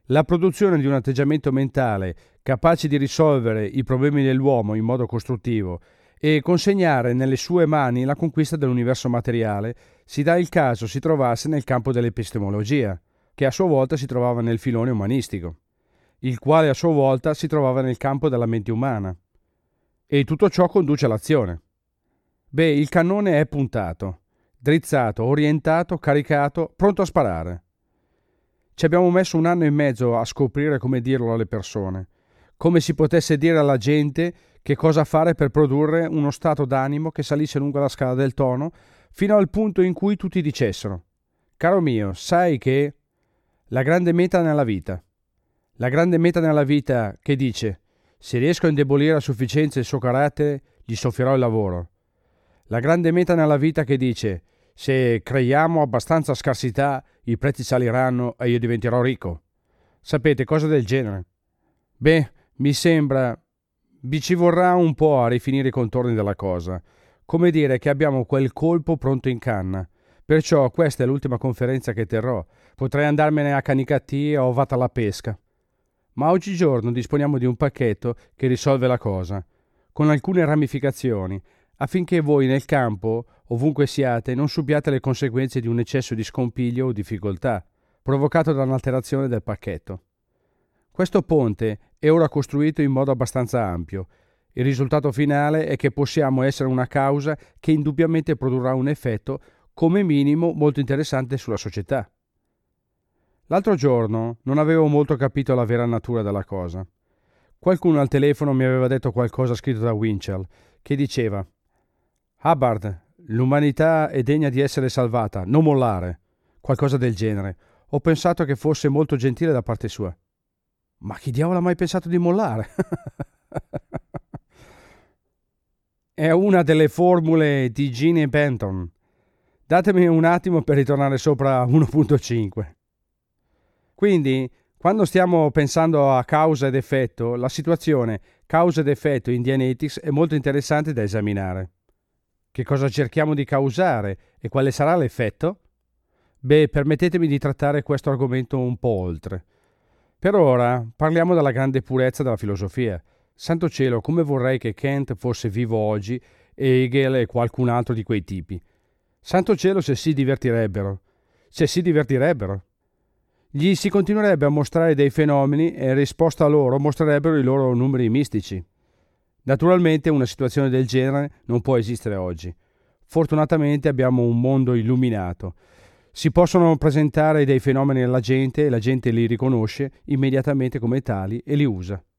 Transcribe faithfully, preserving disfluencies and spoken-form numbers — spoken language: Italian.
La produzione di un atteggiamento mentale capace di risolvere i problemi dell'uomo in modo costruttivo e consegnare nelle sue mani la conquista dell'universo materiale si dà il caso si trovasse nel campo dell'epistemologia, che a sua volta si trovava nel filone umanistico, il quale a sua volta si trovava nel campo della mente umana. E tutto ciò conduce all'azione. Beh, il cannone è puntato, drizzato, orientato, caricato, pronto a sparare. Ci abbiamo messo un anno e mezzo a scoprire come dirlo alle persone, come si potesse dire alla gente che cosa fare per produrre uno stato d'animo che salisse lungo la scala del tono fino al punto in cui tutti dicessero: caro mio, sai che la grande meta nella vita, la grande meta nella vita che dice: se riesco a indebolire a sufficienza il suo carattere, gli soffrirò il lavoro. La grande meta nella vita che dice: se creiamo abbastanza scarsità, i prezzi saliranno e io diventerò ricco. Sapete, cose del genere. Beh, mi sembra vi ci vorrà un po' a rifinire i contorni della cosa, come dire che abbiamo quel colpo pronto in canna. Perciò questa è l'ultima conferenza che terrò. Potrei andarmene a Canicattì o vata alla pesca. Ma oggigiorno disponiamo di un pacchetto che risolve la cosa, con alcune ramificazioni, affinché voi nel campo, ovunque siate, non subiate le conseguenze di un eccesso di scompiglio o difficoltà, provocato da un'alterazione del pacchetto. Questo ponte è ora costruito in modo abbastanza ampio. Il risultato finale è che possiamo essere una causa che indubbiamente produrrà un effetto, come minimo, molto interessante sulla società. L'altro giorno non avevo molto capito la vera natura della cosa. Qualcuno al telefono mi aveva detto qualcosa scritto da Winchell, che diceva: Hubbard, l'umanità è degna di essere salvata, non mollare. Qualcosa del genere. Ho pensato che fosse molto gentile da parte sua. Ma chi diavolo ha mai pensato di mollare? È una delle formule di Gene Benton. Datemi un attimo per ritornare sopra uno punto cinque. Quindi, quando stiamo pensando a causa ed effetto, la situazione causa ed effetto in Dianetics è molto interessante da esaminare. Che cosa cerchiamo di causare e quale sarà l'effetto? Beh, permettetemi di trattare questo argomento un po' oltre. Per ora parliamo della grande purezza della filosofia. Santo cielo, come vorrei che Kant fosse vivo oggi e Hegel e qualcun altro di quei tipi. Santo cielo, se si divertirebbero. Se si divertirebbero. Gli si continuerebbe a mostrare dei fenomeni e in risposta a loro mostrerebbero i loro numeri mistici. Naturalmente una situazione del genere non può esistere oggi. Fortunatamente abbiamo un mondo illuminato. Si possono presentare dei fenomeni alla gente e la gente li riconosce immediatamente come tali e li usa.